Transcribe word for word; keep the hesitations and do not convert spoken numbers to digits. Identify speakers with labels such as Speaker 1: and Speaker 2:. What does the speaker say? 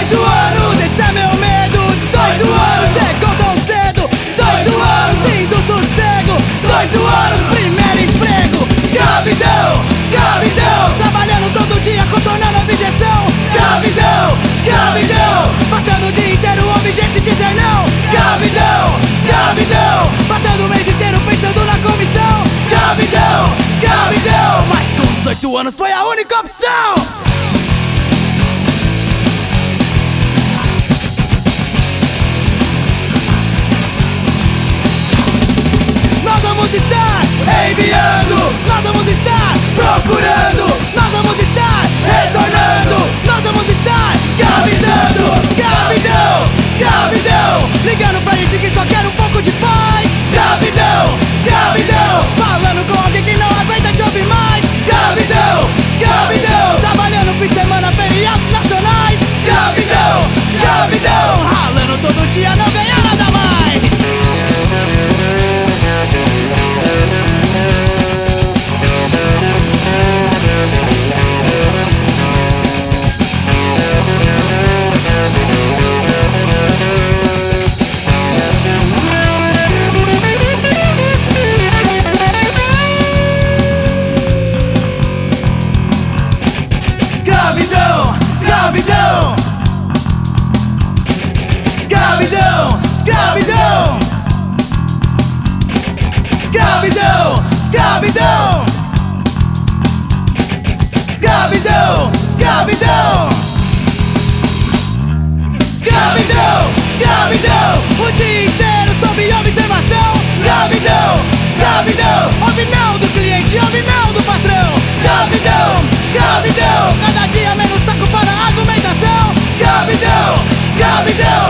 Speaker 1: dezoito anos, esse é meu medo. Dezoito anos, chegou tão cedo. Dezoito anos, fim do sossego. Dezoito anos, primeiro emprego. Escravidão, escravidão, trabalhando todo dia, contornando a objeção. Escravidão, escravidão, passando o dia inteiro, o objeto de dizer não. Escravidão, escravidão, passando o mês inteiro pensando na comissão. Escravidão, escravidão, mas com dezoito anos foi a única opção. Nós vamos estar enviando, nós vamos estar procurando, nós vamos estar retornando, nós vamos estar escravizando. Escravidão, escravidão, ligando pra gente que só quer um pouco de paz. Escravidão, escravidão, falando com alguém que não aguenta te ouvir mais. Escravidão, escravidão, trabalhando fim de semana, feriados nacionais. Escravidão, escravidão, ralando todo dia, não ganha nada mais. Escravidão, escravidão, escravidão, escravidão, escravidão, escravidão, escravidão, escravidão, escravidão, escravidão, o dia inteiro sob observação. Escravidão, escravidão, ouve não do cliente, ouve não do patrão. Escravidão, escravidão, cada dia menos saco para a argumentação. Escravidão, escravidão,